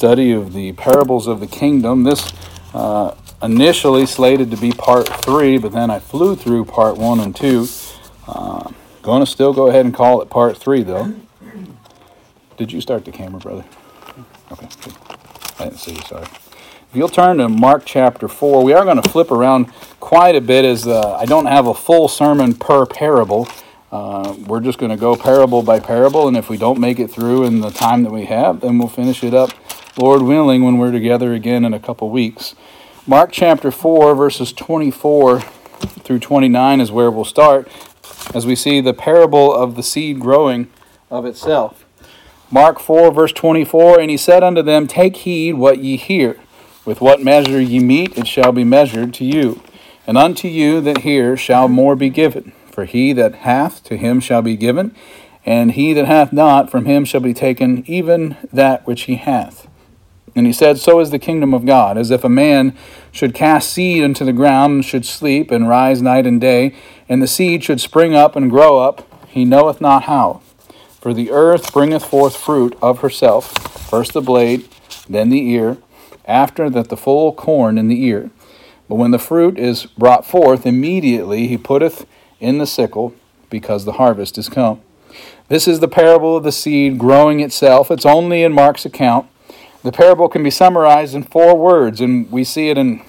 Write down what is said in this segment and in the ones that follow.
study of the parables of the kingdom. This initially slated to be part 3, but then I flew through part 1 and 2. Going to still go ahead and call it part 3, though. Did you start the camera, brother? Okay, good. I didn't see you, sorry. If you'll turn to Mark chapter 4, we are going to flip around quite a bit as I don't have a full sermon per parable. We're just going to go parable by parable, and if we don't make it through in the time that we have, then we'll finish it up, Lord willing, when we're together again in a couple weeks. Mark chapter 4, verses 24 through 29 is where we'll start, as we see the parable of the seed growing of itself. Mark 4, verse 24, "And he said unto them, Take heed what ye hear. With what measure ye mete, it shall be measured to you. And unto you that hear shall more be given. For he that hath, to him shall be given, and he that hath not, from him shall be taken even that which he hath. And he said, So is the kingdom of God, as if a man should cast seed into the ground, and should sleep, and rise night and day, and the seed should spring up and grow up, he knoweth not how. For the earth bringeth forth fruit of herself, first the blade, then the ear, after that the full corn in the ear. But when the fruit is brought forth, immediately he putteth in the sickle, because the harvest is come." This is the parable of the seed growing itself. It's only in Mark's account. The parable can be summarized in 4 words, and we see it in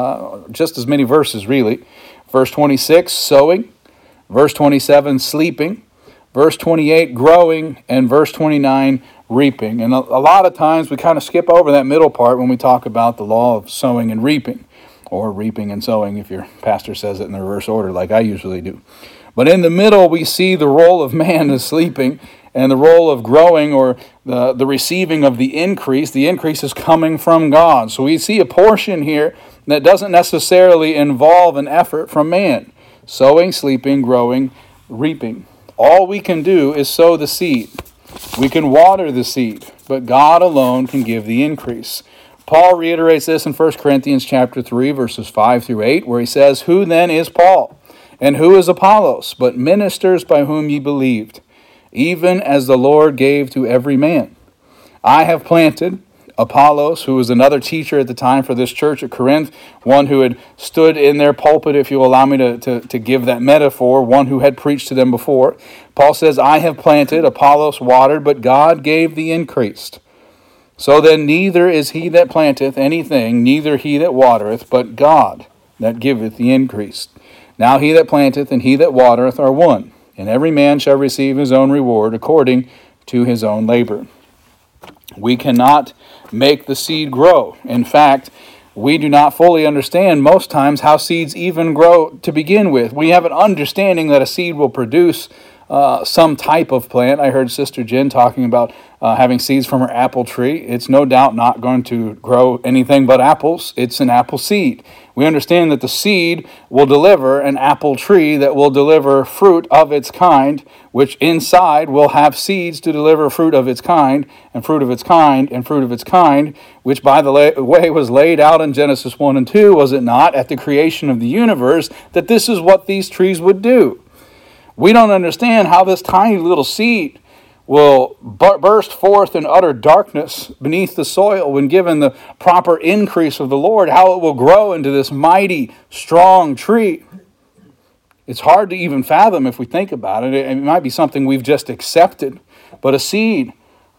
just as many verses, really. Verse 26, sowing. Verse 27, sleeping. Verse 28, growing. And verse 29, reaping. And a lot of times we kind of skip over that middle part when we talk about the law of sowing and reaping. Or reaping and sowing if your pastor says it in the reverse order like I usually do. But in the middle we see the role of man as sleeping and the role of growing, or the receiving of the increase. The increase is coming from God. So we see a portion here that doesn't necessarily involve an effort from man. Sowing, sleeping, growing, reaping. All we can do is sow the seed. We can water the seed, but God alone can give the increase. Paul reiterates this in 1 Corinthians chapter 3, verses 5 through 8, where he says, "Who then is Paul? And who is Apollos? But ministers by whom ye believed, even as the Lord gave to every man. I have planted, Apollos," who was another teacher at the time for this church at Corinth, one who had stood in their pulpit, if you allow me to give that metaphor, one who had preached to them before. Paul says, "I have planted, Apollos watered, but God gave the increase. So then neither is he that planteth anything, neither he that watereth, but God that giveth the increase. Now he that planteth and he that watereth are one, and every man shall receive his own reward according to his own labor." We cannot make the seed grow. In fact, we do not fully understand most times how seeds even grow to begin with. We have an understanding that a seed will produce some type of plant. I heard Sister Jen talking about having seeds from her apple tree. It's no doubt not going to grow anything but apples. It's an apple seed. We understand that the seed will deliver an apple tree that will deliver fruit of its kind, which inside will have seeds to deliver fruit of its kind, and fruit of its kind, and fruit of its kind, which by the way was laid out in Genesis 1 and 2, was it not, at the creation of the universe, that this is what these trees would do. We don't understand how this tiny little seed will burst forth in utter darkness beneath the soil when given the proper increase of the Lord, how it will grow into this mighty, strong tree. It's hard to even fathom if we think about it. It might be something we've just accepted. But a seed,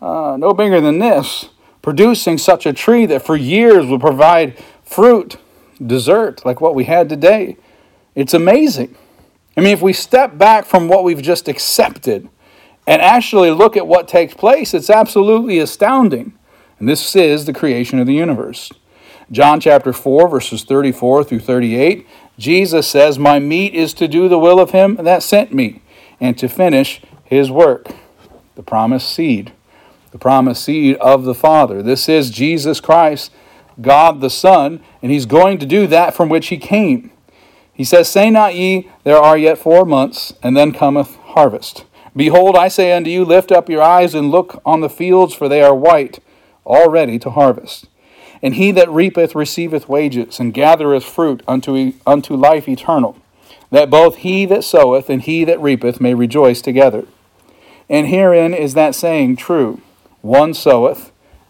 no bigger than this, producing such a tree that for years will provide fruit, dessert, like what we had today. It's amazing. I mean, if we step back from what we've just accepted and actually look at what takes place, it's absolutely astounding. And this is the creation of the universe. John chapter 4, verses 34 through 38, Jesus says, "My meat is to do the will of him that sent me, and to finish his work." The promised seed. The promised seed of the Father. This is Jesus Christ, God the Son, and he's going to do that from which he came. He says, "Say not ye, there are yet 4 months, and then cometh harvest. Behold, I say unto you, lift up your eyes and look on the fields, for they are white, already to harvest. And he that reapeth receiveth wages, and gathereth fruit unto life eternal, that both he that soweth and he that reapeth may rejoice together. And herein is that saying true, one soweth,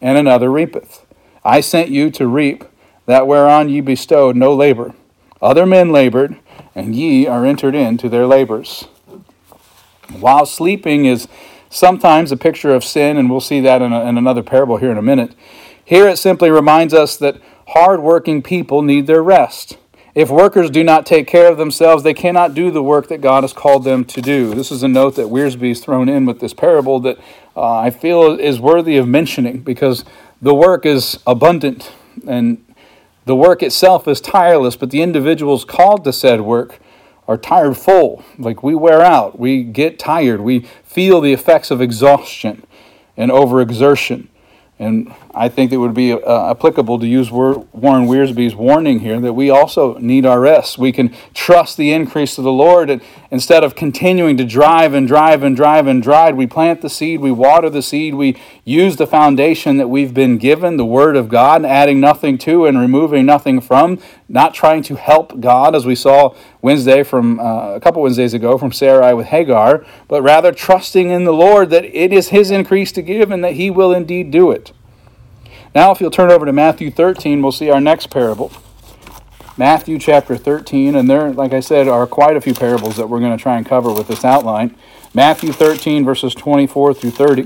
and another reapeth. I sent you to reap that whereon ye bestowed no labor. Other men labored, and ye are entered into their labors. While sleeping is sometimes a picture of sin, and we'll see that in another parable here in a minute, here it simply reminds us that hard-working people need their rest. If workers do not take care of themselves, they cannot do the work that God has called them to do. This is a note that Wiersbe's thrown in with this parable that I feel is worthy of mentioning, because the work is abundant and the work itself is tireless, but the individuals called to said work are tired full. Like, we wear out, we get tired, we feel the effects of exhaustion and overexertion. And I think it would be applicable to use Warren Wiersbe's warning here that we also need our rest. We can trust the increase of the Lord, and instead of continuing to drive, we plant the seed, we water the seed, we use the foundation that we've been given, the Word of God, adding nothing to and removing nothing from, not trying to help God, as we saw Wednesday from a couple Wednesdays ago from Sarai with Hagar, but rather trusting in the Lord that it is His increase to give and that He will indeed do it. Now, if you'll turn over to Matthew 13, we'll see our next parable. Matthew chapter 13, and there, like I said, are quite a few parables that we're going to try and cover with this outline. Matthew 13, verses 24 through 30.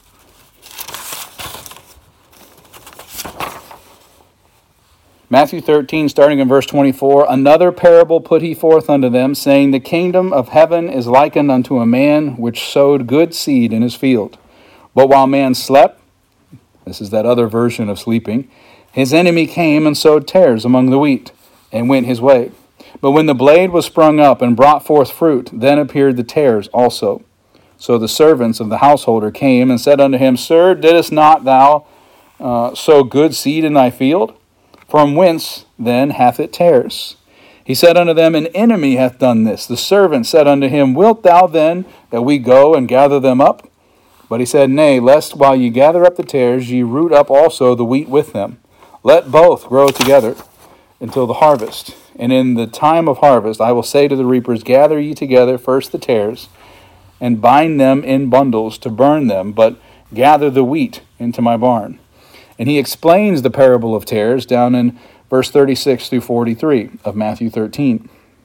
Matthew 13, starting in verse 24, Another parable put he forth unto them, saying, The kingdom of heaven is likened unto a man which sowed good seed in his field. But while man slept, this is that other version of sleeping, his enemy came and sowed tares among the wheat, and went his way. But when the blade was sprung up and brought forth fruit, then appeared the tares also. So the servants of the householder came and said unto him, Sir, didst not thou sow good seed in thy field? From whence then hath it tares? He said unto them, An enemy hath done this. The servant said unto him, Wilt thou then that we go and gather them up? But he said, Nay, lest while ye gather up the tares, ye root up also the wheat with them. Let both grow together until the harvest. And in the time of harvest I will say to the reapers, Gather ye together first the tares, and bind them in bundles to burn them, but gather the wheat into my barn. And he explains the parable of tares down in verse 36 through 43 of Matthew 13.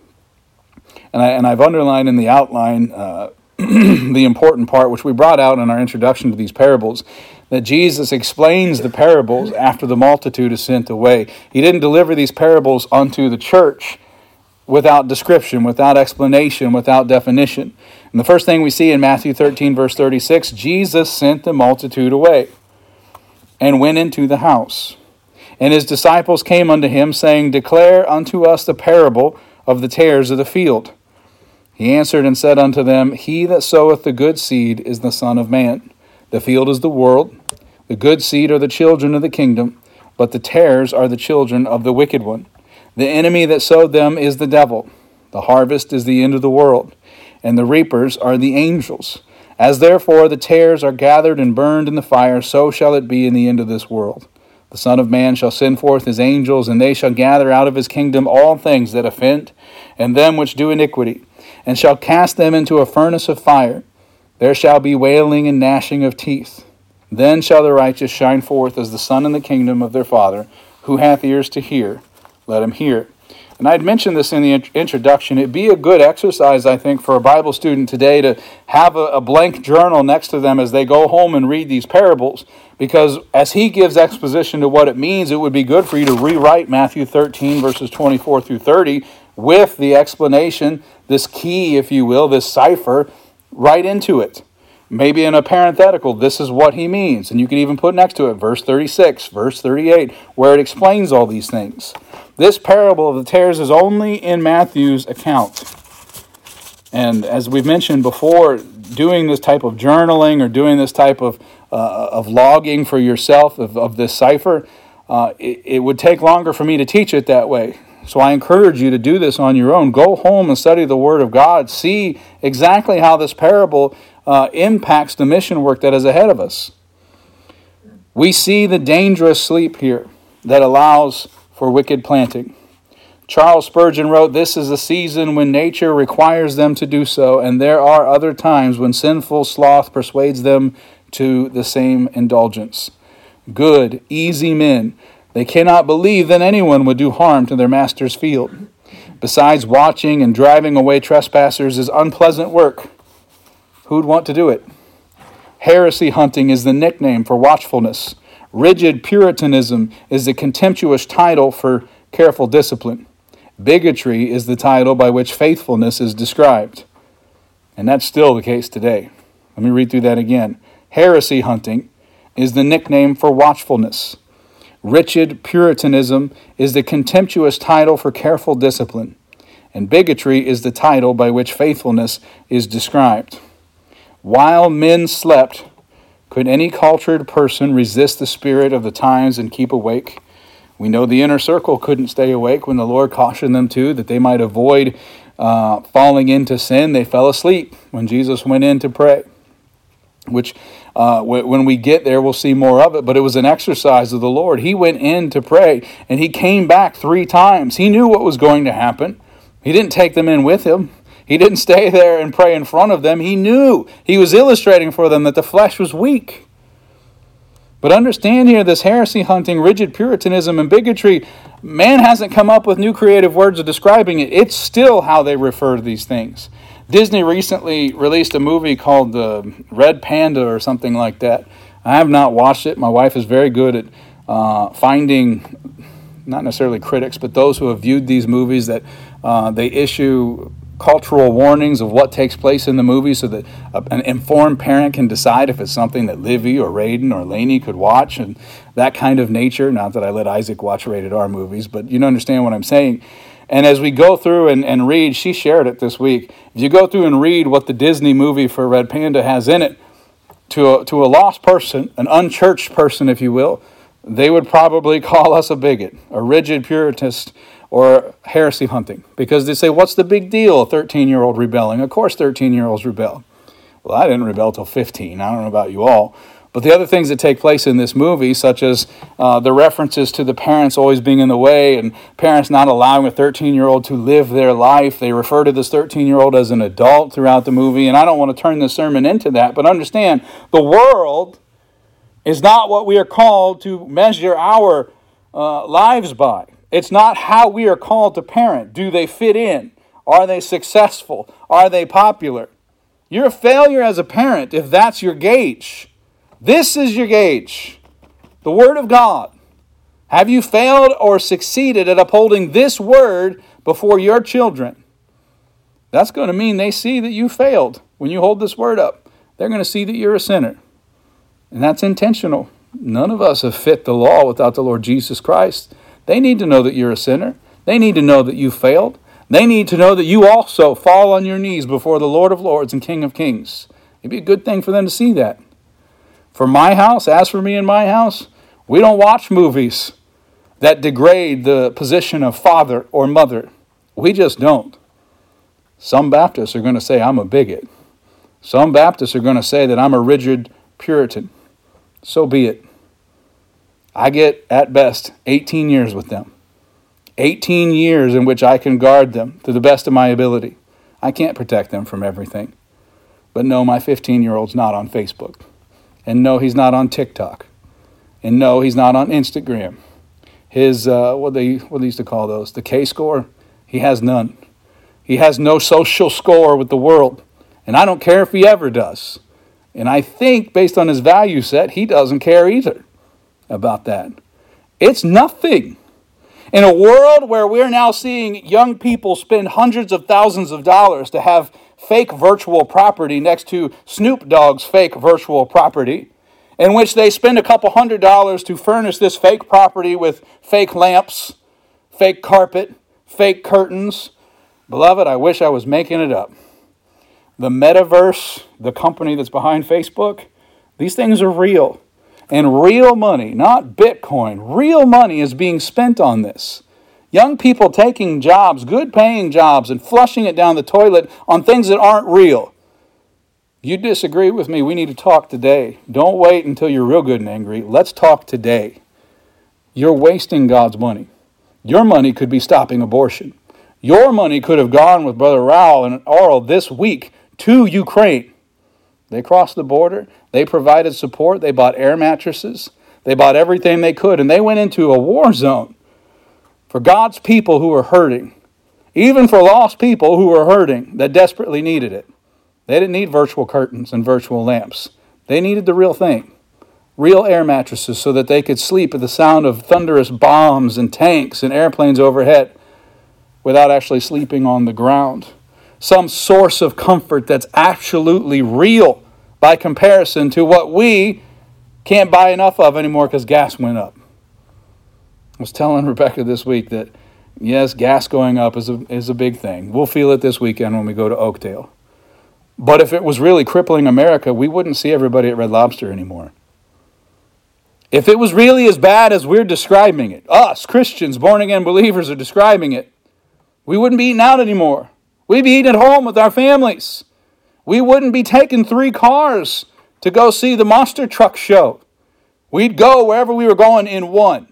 And I've underlined in the outline the important part, which we brought out in our introduction to these parables, that Jesus explains the parables after the multitude is sent away. He didn't deliver these parables unto the church without description, without explanation, without definition. And the first thing we see in Matthew 13, verse 36, Jesus sent the multitude away and went into the house. And his disciples came unto him, saying, Declare unto us the parable of the tares of the field. He answered and said unto them, He that soweth the good seed is the Son of Man. The field is the world. The good seed are the children of the kingdom, but the tares are the children of the wicked one. The enemy that sowed them is the devil. The harvest is the end of the world, and the reapers are the angels. As therefore the tares are gathered and burned in the fire, so shall it be in the end of this world. The Son of Man shall send forth his angels, and they shall gather out of his kingdom all things that offend, and them which do iniquity, and shall cast them into a furnace of fire. There shall be wailing and gnashing of teeth. Then shall the righteous shine forth as the sun in the kingdom of their Father. Who hath ears to hear, let him hear. And I'd mentioned this in the introduction. It'd be a good exercise, I think, for a Bible student today to have a blank journal next to them as they go home and read these parables. Because as he gives exposition to what it means, it would be good for you to rewrite Matthew 13, verses 24 through 30, with the explanation, this key, if you will, this cipher, right into it. Maybe in a parenthetical, this is what he means. And you can even put next to it verse 36, verse 38, where it explains all these things. This parable of the tares is only in Matthew's account. And as we've mentioned before, doing this type of journaling or doing this type of logging for yourself of this cipher, it would take longer for me to teach it that way. So I encourage you to do this on your own. Go home and study the Word of God. See exactly how this parable impacts the mission work that is ahead of us. We see the dangerous sleep here that allows for wicked planting. Charles Spurgeon wrote, "This is a season when nature requires them to do so, and there are other times when sinful sloth persuades them to the same indulgence." good, easy men. They cannot believe that anyone would do harm to their master's field. Besides, watching and driving away trespassers is unpleasant work. Who'd want to do it? Heresy hunting is the nickname for watchfulness. Rigid Puritanism is the contemptuous title for careful discipline. Bigotry is the title by which faithfulness is described. And that's still the case today. Let me read through that again. Heresy hunting is the nickname for watchfulness. Rigid Puritanism is the contemptuous title for careful discipline. And bigotry is the title by which faithfulness is described. While men slept, could any cultured person resist the spirit of the times and keep awake? We know the inner circle couldn't stay awake when the Lord cautioned them to, that they might avoid falling into sin. They fell asleep when Jesus went in to pray, which when we get there, we'll see more of it. But it was an exercise of the Lord. He went in to pray, and he came back 3 times. He knew what was going to happen. He didn't take them in with him. He didn't stay there and pray in front of them. He knew. He was illustrating for them that the flesh was weak. But understand here, this heresy hunting, rigid Puritanism, and bigotry, man hasn't come up with new creative words of describing it. It's still how they refer to these things. Disney recently released a movie called The Red Panda or something like that. I have not watched it. My wife is very good at finding, not necessarily critics, but those who have viewed these movies, that they issue cultural warnings of what takes place in the movie so that an informed parent can decide if it's something that Livy or Raiden or Lainey could watch, and that kind of nature. Not that I let Isaac watch rated R movies, but you understand what I'm saying. And as we go through and read, she shared it this week, if you go through and read what the Disney movie for Red Panda has in it, to a lost person, an unchurched person, if you will, they would probably call us a bigot, a rigid Puritist, or heresy hunting, because they say, what's the big deal, a 13-year-old rebelling? Of course 13-year-olds rebel. Well, I didn't rebel till 15. I don't know about you all. But the other things that take place in this movie, such as the references to the parents always being in the way and parents not allowing a 13-year-old to live their life. They refer to this 13-year-old as an adult throughout the movie. And I don't want to turn this sermon into that, but understand, the world is not what we are called to measure our lives by. It's not how we are called to parent. Do they fit in? Are they successful? Are they popular? You're a failure as a parent if that's your gauge. This is your gauge. The Word of God. Have you failed or succeeded at upholding this Word before your children? That's going to mean they see that you failed when you hold this Word up. They're going to see that you're a sinner. And that's intentional. None of us have fit the law without the Lord Jesus Christ. They need to know that you're a sinner. They need to know that you failed. They need to know that you also fall on your knees before the Lord of Lords and King of Kings. It'd be a good thing for them to see that. For my house, as for me and my house, we don't watch movies that degrade the position of father or mother. We just don't. Some Baptists are going to say I'm a bigot. Some Baptists are going to say that I'm a rigid Puritan. So be it. I get, at best, 18 years with them. 18 years in which I can guard them to the best of my ability. I can't protect them from everything. But no, my 15-year-old's not on Facebook. And no, he's not on TikTok. And no, he's not on Instagram. His, what they used to call those, the K-score, he has none. He has no social score with the world. And I don't care if he ever does. And I think, based on his value set, he doesn't care either about that. It's nothing. In a world where we're now seeing young people spend hundreds of thousands of dollars to have fake virtual property next to Snoop Dogg's fake virtual property, in which they spend a couple $100s to furnish this fake property with fake lamps, fake carpet, fake curtains. Beloved, I wish I was making it up. The metaverse, the company that's behind Facebook, these things are real. And real money, not Bitcoin, real money is being spent on this. Young people taking jobs, good paying jobs, and flushing it down the toilet on things that aren't real. You disagree with me, we need to talk today. Don't wait until you're real good and angry. Let's talk today. You're wasting God's money. Your money could be stopping abortion. Your money could have gone with Brother Raul and Oral this week to Ukraine. They crossed the border. They provided support. They bought air mattresses. They bought everything they could, and they went into a war zone for God's people who were hurting, even for lost people who were hurting that desperately needed it. They didn't need virtual curtains and virtual lamps. They needed the real thing, real air mattresses, so that they could sleep at the sound of thunderous bombs and tanks and airplanes overhead without actually sleeping on the ground. Some source of comfort that's absolutely real by comparison to what we can't buy enough of anymore because gas went up. I was telling Rebecca this week that, yes, gas going up is a big thing. We'll feel it this weekend when we go to Oakdale. But if it was really crippling America, we wouldn't see everybody at Red Lobster anymore. If it was really as bad as we're describing it, us, Christians, born-again believers, are describing it, we wouldn't be eating out anymore. We'd be eating at home with our families. We wouldn't be taking 3 cars to go see the monster truck show. We'd go wherever we were going in one.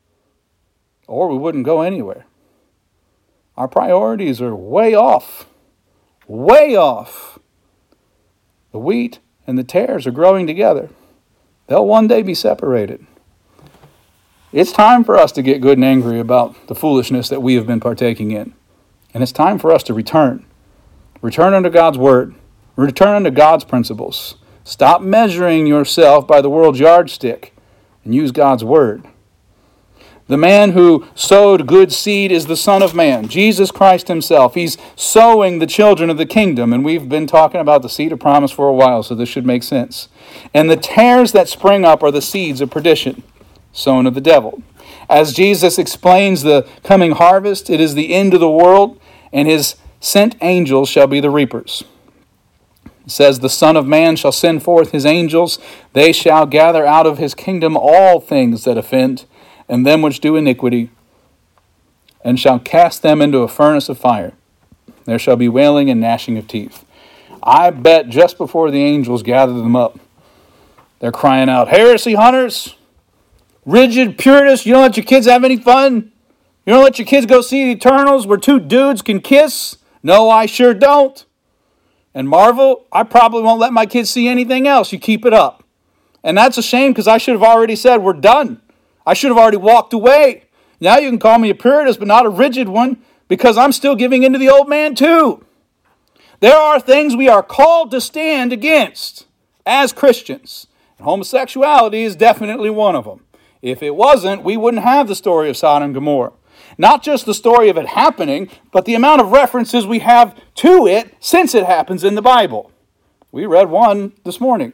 Or we wouldn't go anywhere. Our priorities are way off. Way off. The wheat and the tares are growing together. They'll one day be separated. It's time for us to get good and angry about the foolishness that we have been partaking in. And it's time for us to return. Return unto God's word. Return unto God's principles. Stop measuring yourself by the world's yardstick and use God's word. The man who sowed good seed is the Son of Man, Jesus Christ himself. He's sowing the children of the kingdom, and we've been talking about the seed of promise for a while, so this should make sense. And the tares that spring up are the seeds of perdition, sown of the devil. As Jesus explains the coming harvest, it is the end of the world, and his sent angels shall be the reapers. It says, the Son of Man shall send forth his angels. They shall gather out of his kingdom all things that offend, and them which do iniquity, and shall cast them into a furnace of fire. There shall be wailing and gnashing of teeth. I bet just before the angels gather them up, they're crying out, heresy hunters, rigid purists, you don't let your kids have any fun? You don't let your kids go see the Eternals where 2 dudes can kiss? No, I sure don't. And Marvel, I probably won't let my kids see anything else. You keep it up. And that's a shame because I should have already said we're done. I should have already walked away. Now you can call me a purist, but not a rigid one, because I'm still giving in to the old man too. There are things we are called to stand against as Christians. And homosexuality is definitely one of them. If it wasn't, we wouldn't have the story of Sodom and Gomorrah. Not just the story of it happening, but the amount of references we have to it since it happens in the Bible. We read one this morning.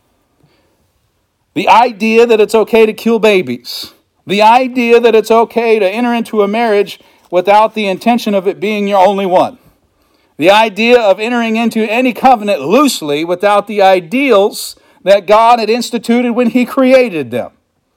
The idea that it's okay to kill babies. The idea that it's okay to enter into a marriage without the intention of it being your only one. The idea of entering into any covenant loosely without the ideals that God had instituted when he created them.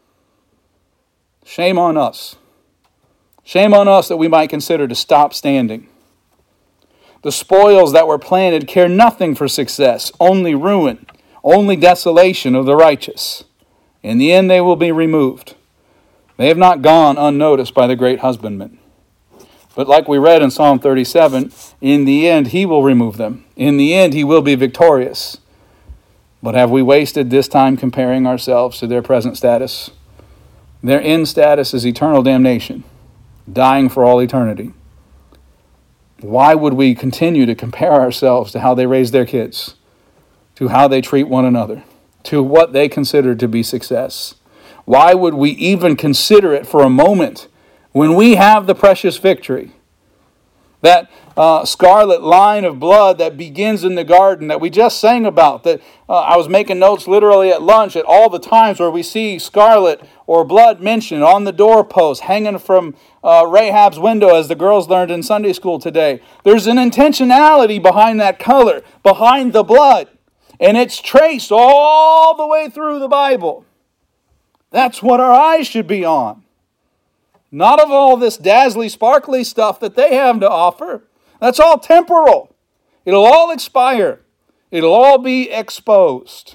Shame on us. Shame on us that we might consider to stop standing. The spoils that were planted care nothing for success, only ruin, only desolation of the righteous. In the end, they will be removed. They have not gone unnoticed by the great husbandman. But like we read in Psalm 37, in the end, he will remove them. In the end, he will be victorious. But have we wasted this time comparing ourselves to their present status? Their end status is eternal damnation, dying for all eternity. Why would we continue to compare ourselves to how they raise their kids, to how they treat one another, to what they consider to be success? Why would we even consider it for a moment when we have the precious victory? That scarlet line of blood that begins in the garden that we just sang about, that I was making notes literally at lunch at all the times where we see scarlet or blood mentioned on the doorpost, hanging from Rahab's window, as the girls learned in Sunday school today. There's an intentionality behind that color, behind the blood, and it's traced all the way through the Bible. That's what our eyes should be on. Not of all this dazzly, sparkly stuff that they have to offer. That's all temporal. It'll all expire. It'll all be exposed.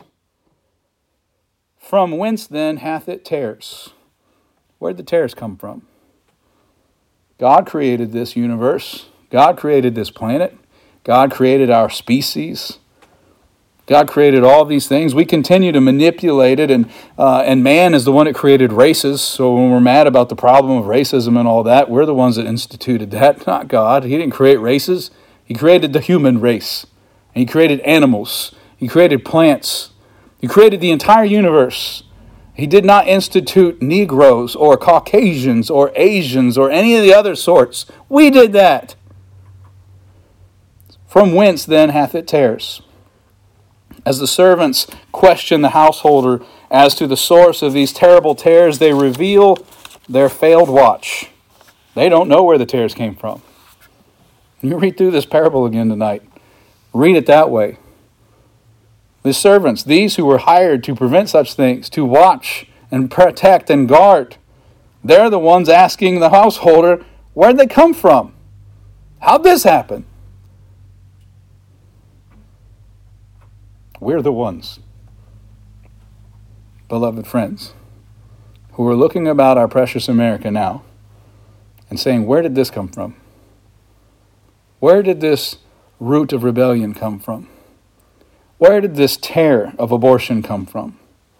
From whence then hath it tares? Where'd the tares come from? God created this universe. God created this planet. God created our species. God created all these things. We continue to manipulate it, and man is the one that created races. So when we're mad about the problem of racism and all that, we're the ones that instituted that, not God. He didn't create races. He created the human race. And He created animals. He created plants. He created the entire universe. He did not institute Negroes or Caucasians or Asians or any of the other sorts. We did that. From whence then hath it tares? As the servants question the householder as to the source of these terrible tares, they reveal their failed watch. They don't know where the tares came from. You read through this parable again tonight. Read it that way. The servants, these who were hired to prevent such things, to watch and protect and guard, they're the ones asking the householder, where'd they come from? How'd this happen? We're the ones, beloved friends, who are looking about our precious America now and saying, where did this come from? Where did this root of rebellion come from? Where did this tear of abortion come from?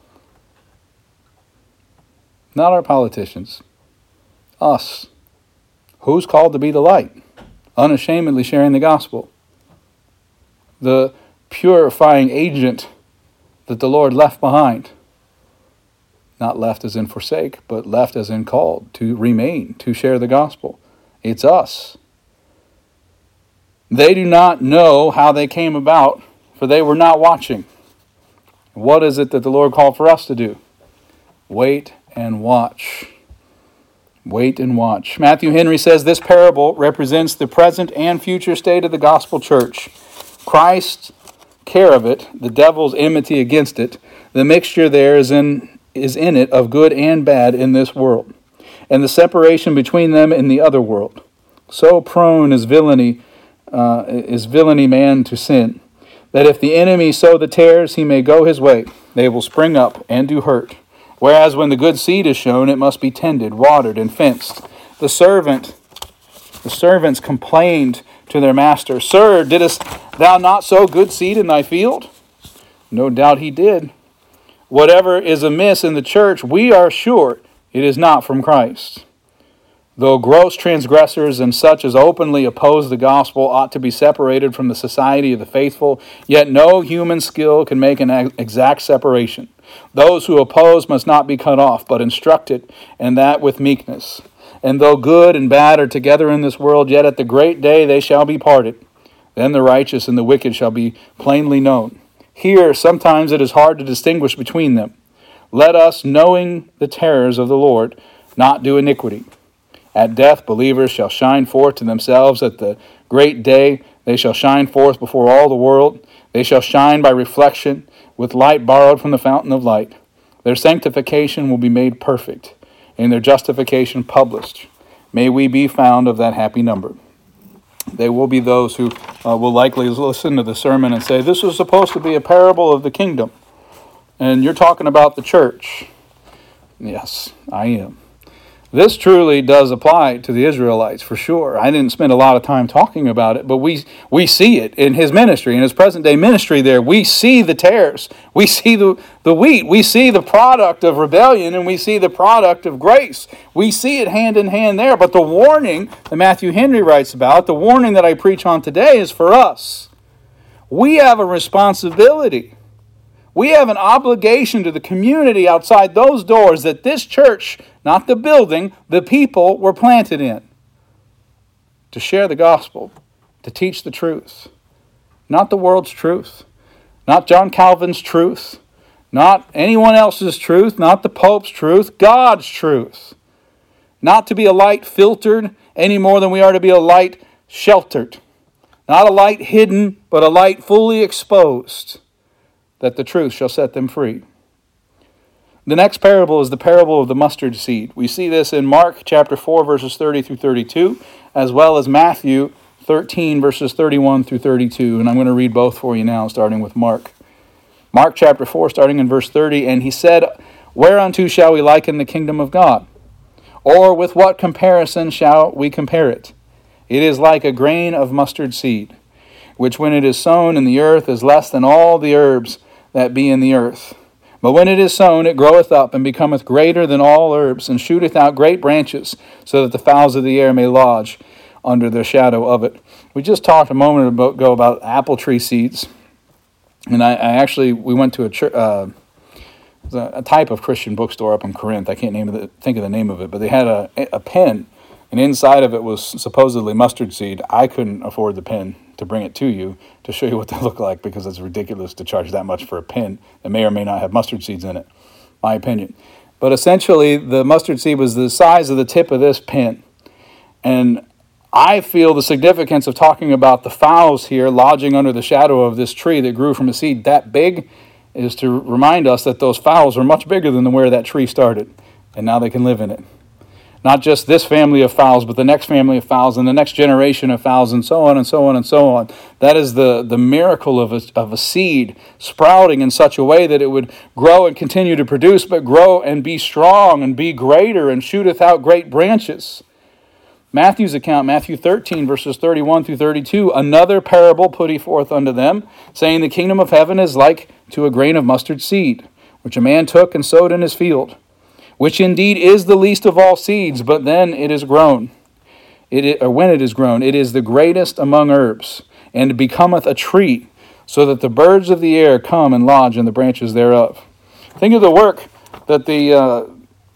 Not our politicians. Us. Who's called to be the light? Unashamedly sharing the gospel. The purifying agent that the Lord left behind. Not left as in forsake, but left as in called to remain, to share the gospel. It's us. They do not know how they came about, for they were not watching. What is it that the Lord called for us to do? Wait and watch. Wait and watch. Matthew Henry says this parable represents the present and future state of the gospel church. Christ's care of it, the devil's enmity against it, the mixture there is in it of good and bad in this world, and the separation between them in the other world. So prone is villainy man to sin, that if the enemy sow the tares, he may go his way. They will spring up and do hurt. Whereas when the good seed is sown, it must be tended, watered, and fenced. The servants complained to their master, Sir, didst thou not sow good seed in thy field? No doubt he did. Whatever is amiss in the church, we are sure it is not from Christ. Though gross transgressors and such as openly oppose the gospel ought to be separated from the society of the faithful, yet no human skill can make an exact separation. Those who oppose must not be cut off, but instructed, and that with meekness. And though good and bad are together in this world, yet at the great day they shall be parted. Then the righteous and the wicked shall be plainly known. Here sometimes it is hard to distinguish between them. Let us, knowing the terrors of the Lord, not do iniquity. At death believers shall shine forth to themselves. At the great day they shall shine forth before all the world. They shall shine by reflection, with light borrowed from the fountain of light. Their sanctification will be made perfect, and their justification published. May we be found of that happy number. They will be those who will likely listen to the sermon and say, this was supposed to be a parable of the kingdom, and you're talking about the church. Yes, I am. This truly does apply to the Israelites, for sure. I didn't spend a lot of time talking about it, but we see it in his ministry, in his present-day ministry there. We see the tares. We see the wheat. We see the product of rebellion, and we see the product of grace. We see it hand in hand there. But the warning that Matthew Henry writes about, the warning that I preach on today, is for us. We have a responsibility. We have an obligation to the community outside those doors that this church, not the building, the people were planted in. To share the gospel, to teach the truth. Not the world's truth. Not John Calvin's truth. Not anyone else's truth. Not the Pope's truth. God's truth. Not to be a light filtered any more than we are to be a light sheltered. Not a light hidden, but a light fully exposed, that the truth shall set them free. The next parable is the parable of the mustard seed. We see this in Mark chapter 4, verses 30 through 32, as well as Matthew 13, verses 31 through 32. And I'm going to read both for you now, starting with Mark. Mark chapter 4, starting in verse 30, and he said, Whereunto shall we liken the kingdom of God? Or with what comparison shall we compare it? It is like a grain of mustard seed, which when it is sown in the earth is less than all the herbs that be in the earth. But when it is sown, it groweth up, and becometh greater than all herbs, and shooteth out great branches, so that the fowls of the air may lodge under the shadow of it. We just talked a moment ago about apple tree seeds. And we went to a type of Christian bookstore up in Corinth. I can't think of the name of it, but they had a pen, and inside of it was supposedly mustard seed. I couldn't afford the pen to bring it to you to show you what they look like, because it's ridiculous to charge that much for a pen that may or may not have mustard seeds in it, my opinion. But essentially, the mustard seed was the size of the tip of this pen. And I feel the significance of talking about the fowls here lodging under the shadow of this tree that grew from a seed that big is to remind us that those fowls are much bigger than where that tree started, and now they can live in it. Not just this family of fowls, but the next family of fowls and the next generation of fowls, and so on and so on and so on. That is the miracle of a seed sprouting in such a way that it would grow and continue to produce, but grow and be strong and be greater and shooteth out great branches. Matthew's account, Matthew 13, verses 31 through 32, another parable put he forth unto them, saying, the kingdom of heaven is like to a grain of mustard seed, which a man took and sowed in his field, which indeed is the least of all seeds, but then it is grown. When it is grown, it is the greatest among herbs, and becometh a tree, so that the birds of the air come and lodge in the branches thereof. Think of the work that the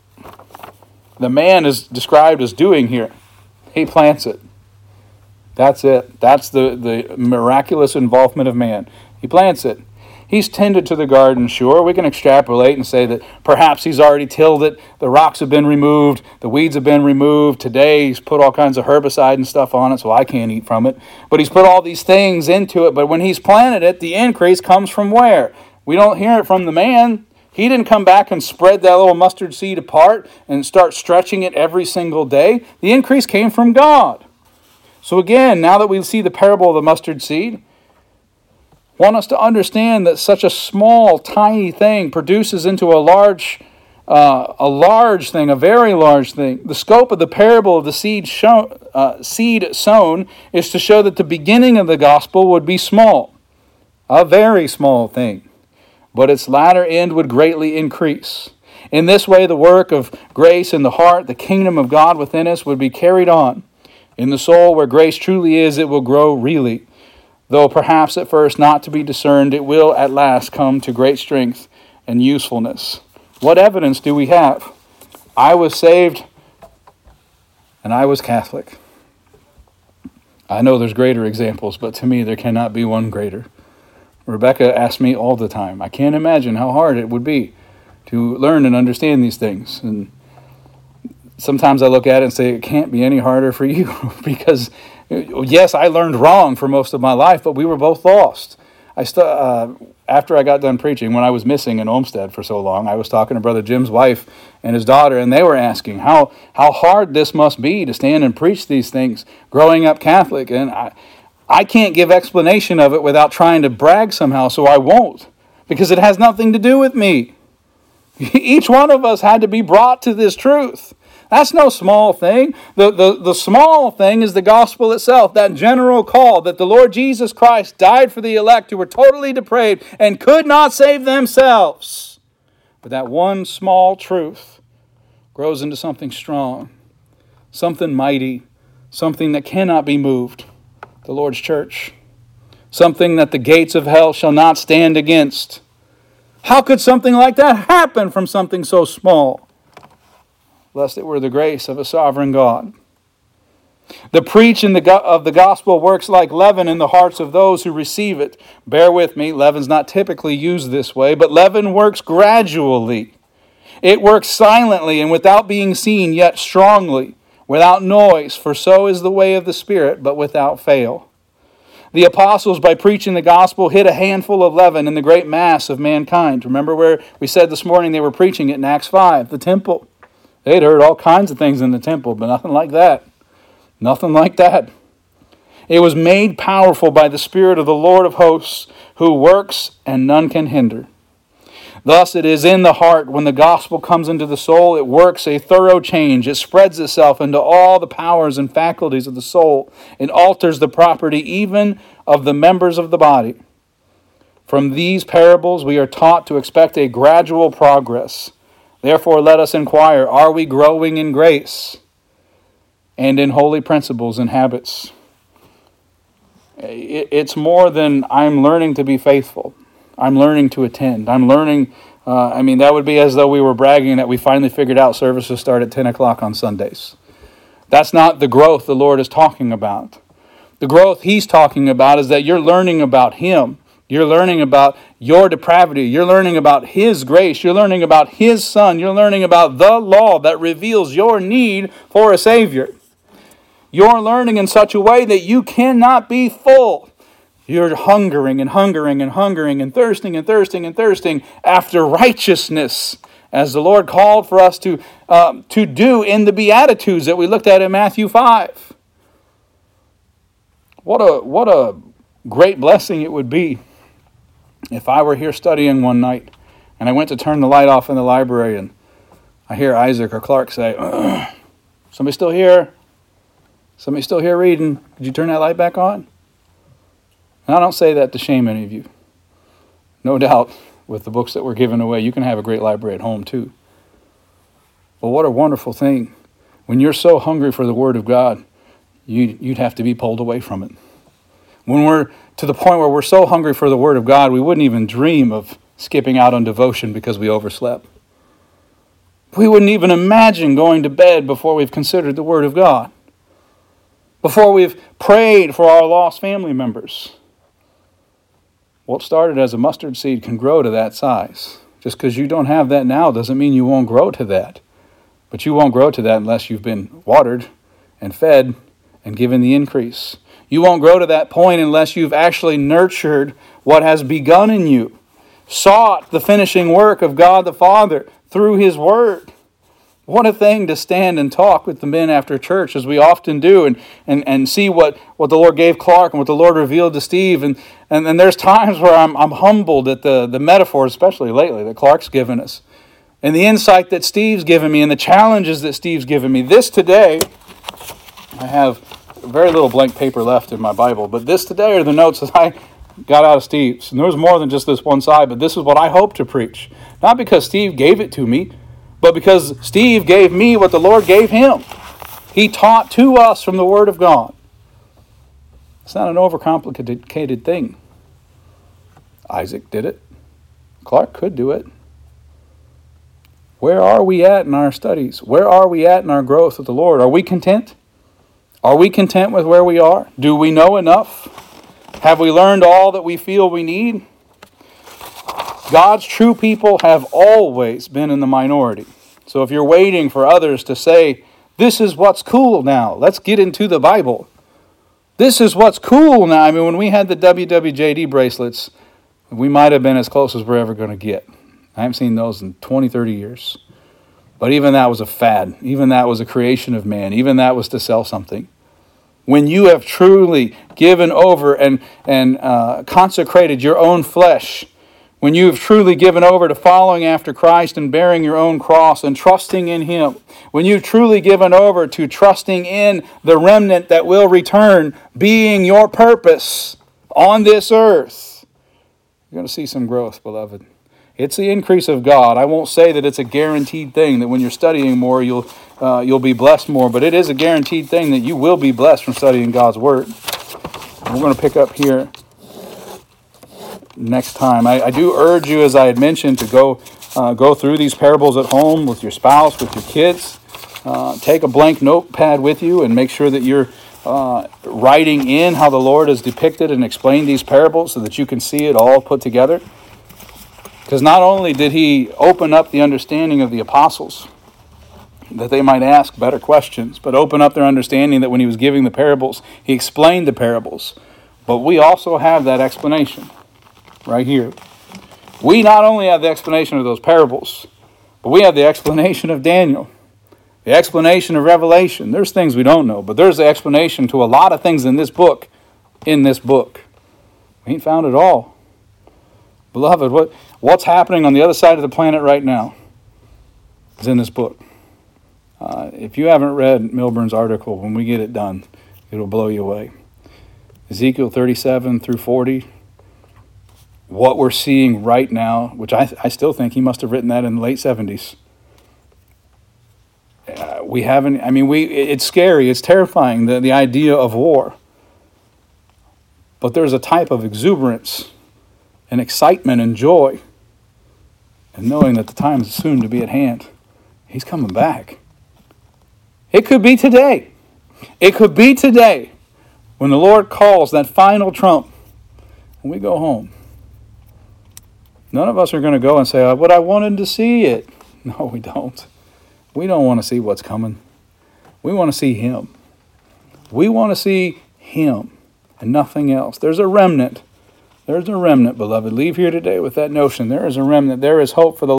man is described as doing here. He plants it. That's it. That's the miraculous involvement of man. He plants it. He's tended to the garden, sure. We can extrapolate and say that perhaps he's already tilled it. The rocks have been removed. The weeds have been removed. Today he's put all kinds of herbicide and stuff on it, so I can't eat from it. But he's put all these things into it. But when he's planted it, the increase comes from where? We don't hear it from the man. He didn't come back and spread that little mustard seed apart and start stretching it every single day. The increase came from God. So again, now that we see the parable of the mustard seed, want us to understand that such a small, tiny thing produces into a large thing, a very large thing. The scope of the parable of the seed sown is to show that the beginning of the gospel would be small, a very small thing, but its latter end would greatly increase. In this way, the work of grace in the heart, the kingdom of God within us, would be carried on. In the soul where grace truly is, it will grow really. Though perhaps at first not to be discerned, it will at last come to great strength and usefulness. What evidence do we have? I was saved and I was Catholic. I know there's greater examples, but to me there cannot be one greater. Rebecca asks me all the time. I can't imagine how hard it would be to learn and understand these things. And sometimes I look at it and say, it can't be any harder for you because yes, I learned wrong for most of my life, but we were both lost. After I got done preaching, when I was missing in Olmsted for so long, I was talking to Brother Jim's wife and his daughter, and they were asking how hard this must be to stand and preach these things growing up Catholic. And I can't give explanation of it without trying to brag somehow, so I won't, because it has nothing to do with me. Each one of us had to be brought to this truth. That's no small thing. The small thing is the gospel itself, that general call that the Lord Jesus Christ died for the elect who were totally depraved and could not save themselves. But that one small truth grows into something strong, something mighty, something that cannot be moved, the Lord's church, something that the gates of hell shall not stand against. How could something like that happen from something so small? Lest it were the grace of a sovereign God. The preaching of the gospel works like leaven in the hearts of those who receive it. Bear with me, leaven's not typically used this way, but leaven works gradually. It works silently and without being seen, yet strongly, without noise, for so is the way of the Spirit, but without fail. The apostles, by preaching the gospel, hid a handful of leaven in the great mass of mankind. Remember where we said this morning they were preaching it in Acts 5, the temple. They'd heard all kinds of things in the temple, but nothing like that. Nothing like that. It was made powerful by the Spirit of the Lord of hosts, who works and none can hinder. Thus it is in the heart. When the gospel comes into the soul, it works a thorough change. It spreads itself into all the powers and faculties of the soul. It alters the property even of the members of the body. From these parables, we are taught to expect a gradual progress. Therefore, let us inquire, are we growing in grace and in holy principles and habits? It's more than I'm learning to be faithful. I'm learning to attend. I'm learning, that would be as though we were bragging that we finally figured out services start at 10 o'clock on Sundays. That's not the growth the Lord is talking about. The growth He's talking about is that you're learning about Him. You're learning about your depravity. You're learning about His grace. You're learning about His Son. You're learning about the law that reveals your need for a Savior. You're learning in such a way that you cannot be full. You're hungering and hungering and hungering and thirsting and thirsting and thirsting after righteousness, as the Lord called for us to do in the Beatitudes that we looked at in Matthew 5. What a great blessing it would be if I were here studying one night and I went to turn the light off in the library and I hear Isaac or Clark say, somebody still here? Somebody still here reading? Could you turn that light back on? And I don't say that to shame any of you. No doubt, with the books that we're giving away, you can have a great library at home too. But what a wonderful thing. When you're so hungry for the Word of God, you'd have to be pulled away from it. When we're to the point where we're so hungry for the Word of God, we wouldn't even dream of skipping out on devotion because we overslept. We wouldn't even imagine going to bed before we've considered the Word of God, before we've prayed for our lost family members. What started as a mustard seed can grow to that size. Just because you don't have that now doesn't mean you won't grow to that. But you won't grow to that unless you've been watered and fed and given the increase. You won't grow to that point unless you've actually nurtured what has begun in you, sought the finishing work of God the Father through His Word. What a thing to stand and talk with the men after church, as we often do, and see what the Lord gave Clark and what the Lord revealed to Steve. And there's times where I'm humbled at the metaphors, especially lately, that Clark's given us, and the insight that Steve's given me, and the challenges that Steve's given me. This today, I have very little blank paper left in my Bible, but this today are the notes that I got out of Steve's. And there was more than just this one side, but this is what I hope to preach. Not because Steve gave it to me, but because Steve gave me what the Lord gave him. He taught to us from the Word of God. It's not an overcomplicated thing. Isaac did it. Clark could do it. Where are we at in our studies? Where are we at in our growth with the Lord? Are we content? Are we content with where we are? Do we know enough? Have we learned all that we feel we need? God's true people have always been in the minority. So if you're waiting for others to say, this is what's cool now, let's get into the Bible. This is what's cool now. I mean, when we had the WWJD bracelets, we might have been as close as we're ever going to get. I haven't seen those in 20, 30 years. But even that was a fad. Even that was a creation of man. Even that was to sell something. When you have truly given over and consecrated your own flesh, when you have truly given over to following after Christ and bearing your own cross and trusting in Him, when you've truly given over to trusting in the remnant that will return, being your purpose on this earth, you're going to see some growth, beloved. It's the increase of God. I won't say that it's a guaranteed thing, that when you're studying more, you'll be blessed more, but it is a guaranteed thing that you will be blessed from studying God's Word. And we're going to pick up here next time. I do urge you, as I had mentioned, to go through these parables at home with your spouse, with your kids. Take a blank notepad with you and make sure that you're writing in how the Lord has depicted and explained these parables so that you can see it all put together. Because not only did He open up the understanding of the apostles, that they might ask better questions, but open up their understanding that when He was giving the parables, He explained the parables. But we also have that explanation right here. We not only have the explanation of those parables, but we have the explanation of Daniel, the explanation of Revelation. There's things we don't know, but there's the explanation to a lot of things in this book. We ain't found it all. Beloved, what's happening on the other side of the planet right now is in this book. If you haven't read Milburn's article, when we get it done, it'll blow you away. Ezekiel 37 through 40, what we're seeing right now, which I still think he must have written that in the late 70s. It's scary, it's terrifying, the idea of war. But there's a type of exuberance and excitement and joy and knowing that the time is soon to be at hand. He's coming back. It could be today. It could be today when the Lord calls that final trump and we go home. None of us are going to go and say, but I wanted to see it. No, we don't. We don't want to see what's coming. We want to see Him. We want to see Him and nothing else. There's a remnant. There's a remnant, beloved. Leave here today with that notion. There is a remnant. There is hope for the